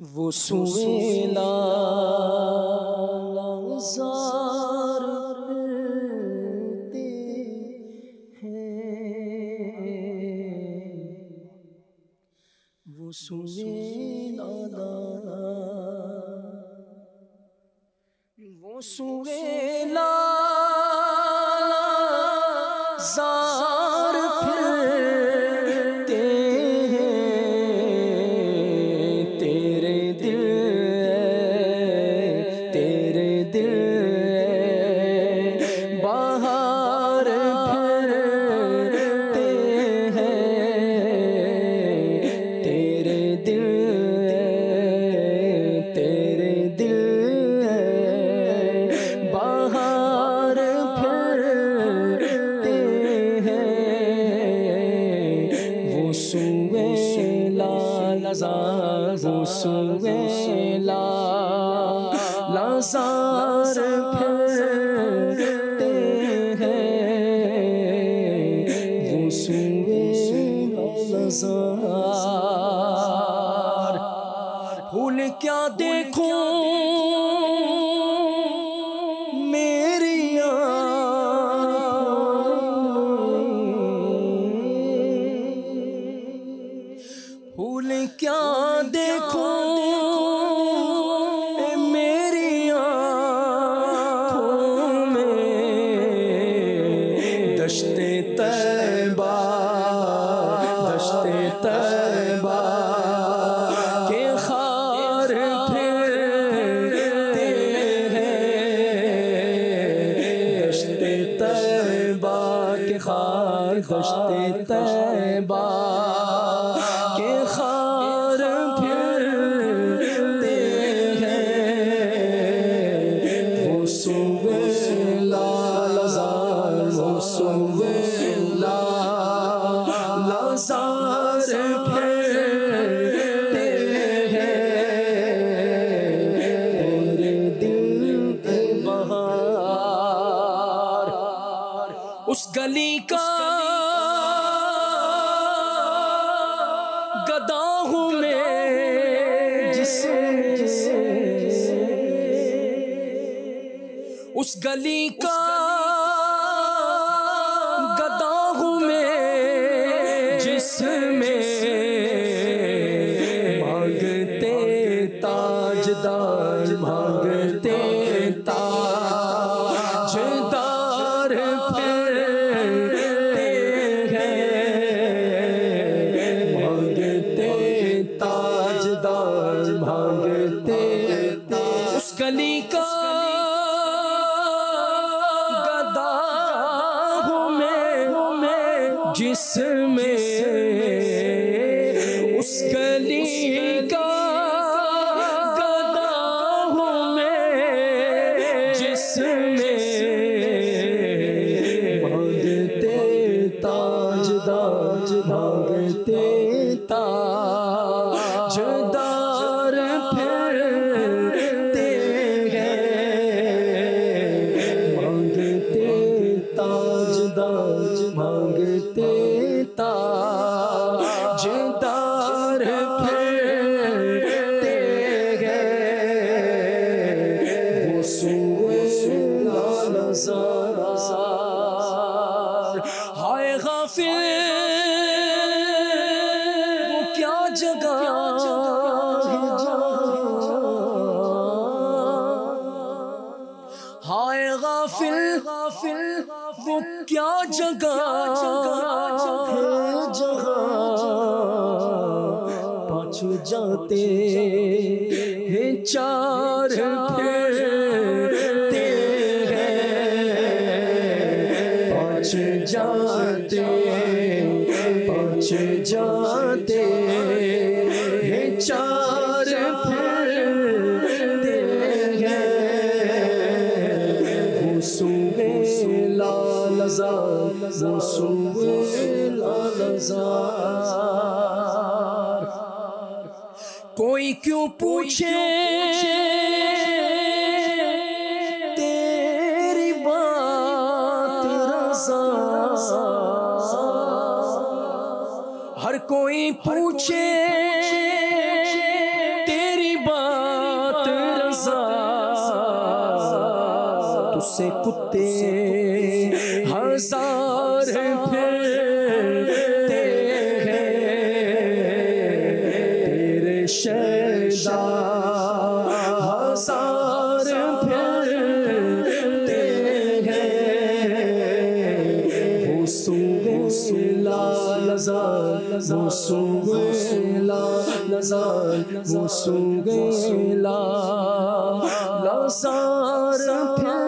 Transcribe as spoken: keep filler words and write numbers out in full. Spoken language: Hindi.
वो सुवेला ज़ार वो सुवेला वो सुवेला ज़ार फिरते हैं तेरे दिल तेरे दिल बाहर फिरते हैं तेरे दिल तेरे दिल बाहर फिरते हैं वो सुवेला लज़ार वो सुवेला लज़ार फिरते हैं वो सुवेला लज़ार। फूल क्या देखूं मेरी फूल क्या देखूं मेरी आँखों में दश्ते तैबा दश्ते तैबा के खार फिरते हैं दश्ते तैबा के खार दश्ते तैबा के खार फिरते हैं वो सुवेला लज़ार वो सुवेला लज़ार फिरते हैं तेरे दिल के बाहर। उस गली का गदा हूँ मैं जिसे उस गली का गदा हूँ मैं जिसमें मांगते ताजदार मांगते ताजदार फिरते हैं मांगते ताजदार मांगते उस गली का गदा हूँ मैं जिसमें उस गली का गदा हूँ मैं जिसमें मांगते ताजदार मांगते ताजदार फिरते हैं मांगते ताजदार मांगते ताजदार फिरते हैं वो सुवेला लज़ार। हाय गाफिल वो क्या जगह हाय गाफिल गाफिल वो क्या जगह है जगह पाँच जाते हैं चार फिरते हैं पाँच जाते पाँच जाते हैं चार फिरते हैं वो सुवेला लज़ार वो सुवेला लज़ार। कोई क्यों पूछे तेरी बात रज़ा हर कोई पूछे तेरी से कुत्ते हजार फिरते तेरे शैदा हजार फिरते वो सूंघे लाल ज़ाल वो सूंघे लाल ज़ाल वो सूंघे लाल ज़ाल